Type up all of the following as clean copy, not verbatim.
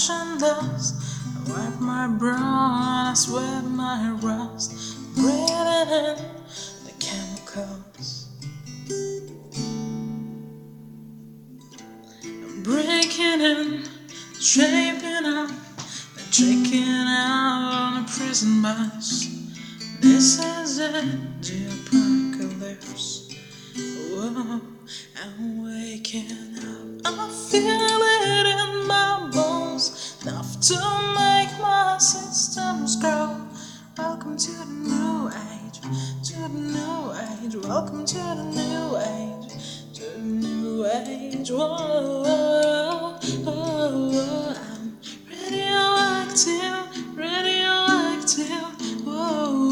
motionless. I wipe my brow, I sweat my rust, breathing in the chemicals. I'm breaking in, shaping up, and checking out on a prison bus. This is it, the apocalypse. Whoa, I'm waking up, I feel it in my bones, enough to make my systems grow. Welcome to the new age, to the new age. Welcome to the new age, to the new age. Whoa, I'm radioactive, radioactive. Whoa,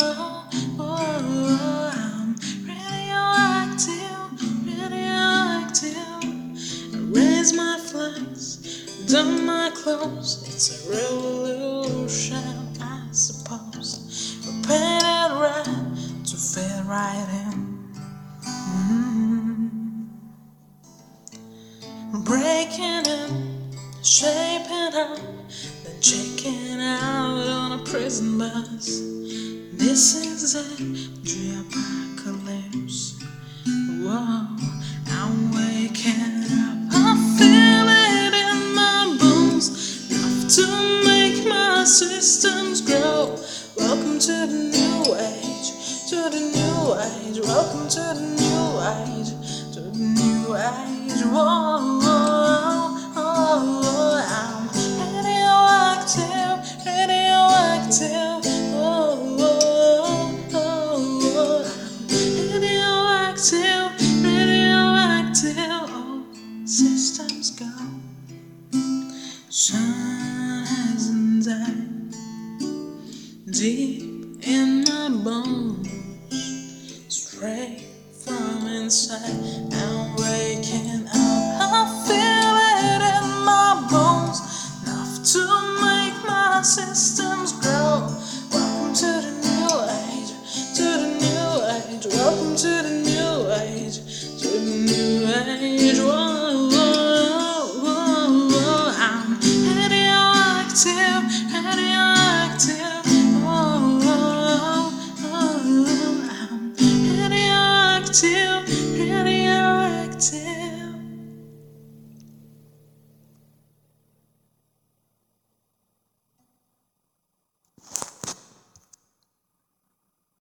I'm radioactive, radioactive. I raise my flags, don my clothes. It's a revolution, I suppose. We're painted red to fit right in. Breaking in, shaping up, then checking out on a prison bus. This is it, the apocalypse. Whoa, I'm waking up, I feel it in my bones, enough to make my systems grow. Welcome to the new age, to the new age. Welcome to the new age, to the new age. Whoa, I'm radioactive, radioactive. Radioactive, radioactive. All systems go. Sun hasn't died deep in my bones, straight from inside. I'm waking up, I feel it in my bones, enough to make my systems grow. Welcome to the new age, to the new age. Welcome to the new age, to the new age. I'm radioactive, radioactive. I'm radioactive, radioactive.